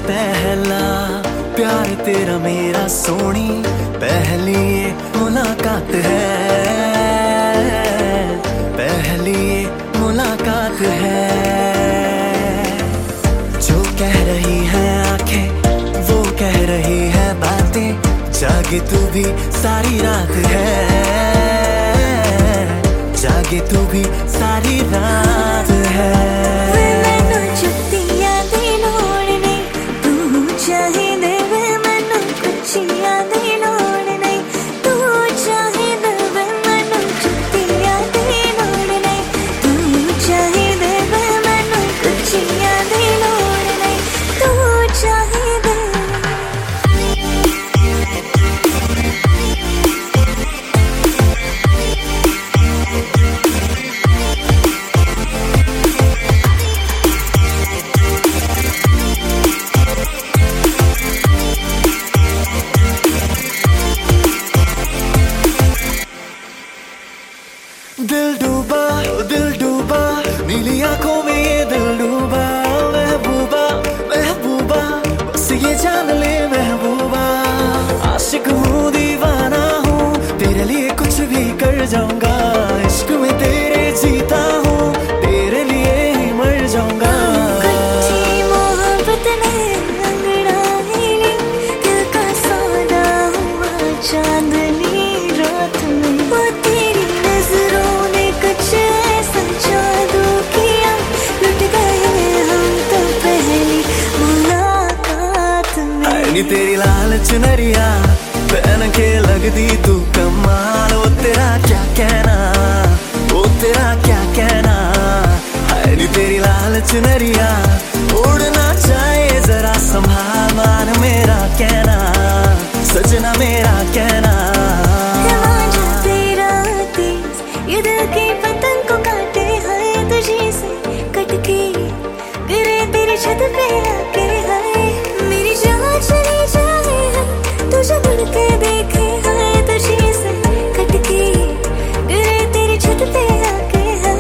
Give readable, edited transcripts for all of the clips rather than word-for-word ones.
पहला प्यार तेरा मेरा सोनी, पहली ये मुलाकात है, पहली ये मुलाकात है। जो कह रही है आंखें वो कह रही है बातें, जागे तू भी सारी रात है, जागे तू भी सारी रात है। दिल डूबा नीली आंखों में ये दिल डूबा, महबूबा महबूबा बस ये जान ले महबूबा, आशिक हूँ दीवाना हूँ, तेरे लिए कुछ भी कर जाऊंगा, इश्क में तेरे जीता हूँ, तेरे लिए ही मर जाऊंगा। चांदनी रात में वो तेरी नजरों ने कुछ ऐसा जादू किया, लुट गए हम तो पहली मुलाकात में। नी तेरी लाल चुनरिया पहन के लगती तू कमाल, वो तेरा क्या कहना, वो तेरा क्या कहना, नी तेरी लाल चुनरिया उड़ना चाहे जरा संभाल, मान मेरा कहना सजना मेरा कहना। तेरा तेज ये दिल की पतंग को काटे है तुझे से कटके गिरे तेरी छत पे आके है, मेरी जान चली जाए है तुझे मुड़ के देखे है तुझे से कटके गिरे तेरी छत पे आके है।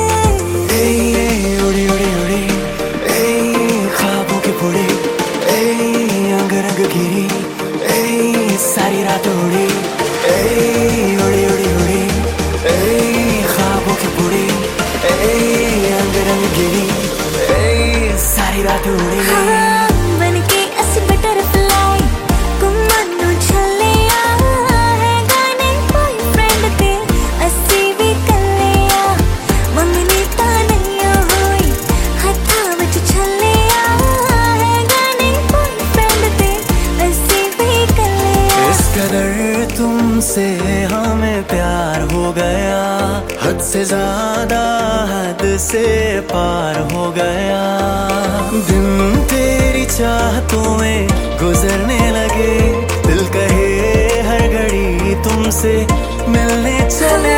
उड़ी उड़ी उड़ी ख्वाबों की पुड़ी, अंग रंग गिरी सारी रात उड़ी, उड़ी उड़ी उड़ी ख्वाबों की पुड़ी, अंग रंग गिरी सारी रात उड़ी। बनके अस बटरफ्लाई घुमनु चलिया है, गाने बॉयफ्रेंड ते असी भी कलिया, मंगनी ता नहीं होई हथा विच चलिया है, गाने बॉयफ्रेंड ते असी भी कलिया। इस कदर तुमसे हमें प्यार हो गया, हद से ज्यादा हद से पार हो गया, दिन तेरी चाहतों में गुजरने लगे, दिल कहे हर घड़ी तुमसे मिलने चले